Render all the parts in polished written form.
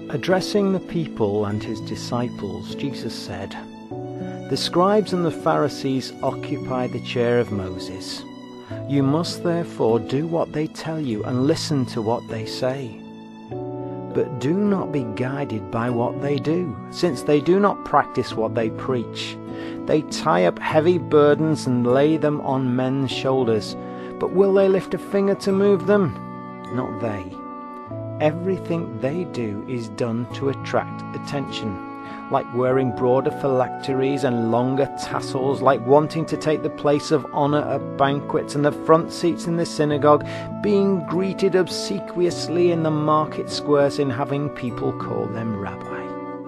Addressing the people and his disciples, Jesus said, "The scribes and the Pharisees occupy the chair of Moses. You must therefore do what they tell you and listen to what they say. But do not be guided by what they do, since they do not practice what they preach. They tie up heavy burdens and lay them on men's shoulders, but will they lift a finger to move them? Not they. Everything they do is done to attract attention, like wearing broader phylacteries and longer tassels, like wanting to take the place of honor at banquets and the front seats in the synagogue, being greeted obsequiously in the market squares and having people call them rabbi.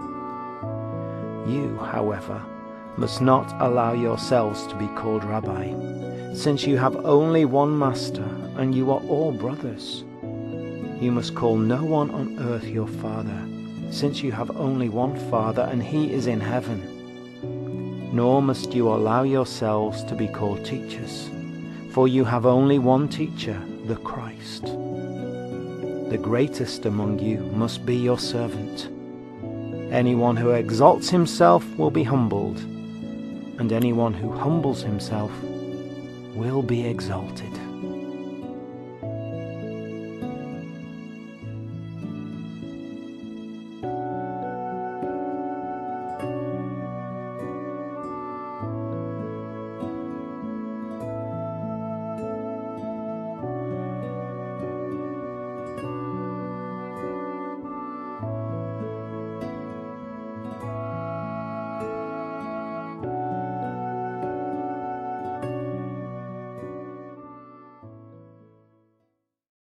You, however, must not allow yourselves to be called rabbi, since you have only one master and you are all brothers. You must call no one on earth your father, since you have only one Father, and he is in heaven. Nor must you allow yourselves to be called teachers, for you have only one teacher, the Christ. The greatest among you must be your servant. Anyone who exalts himself will be humbled, and anyone who humbles himself will be exalted."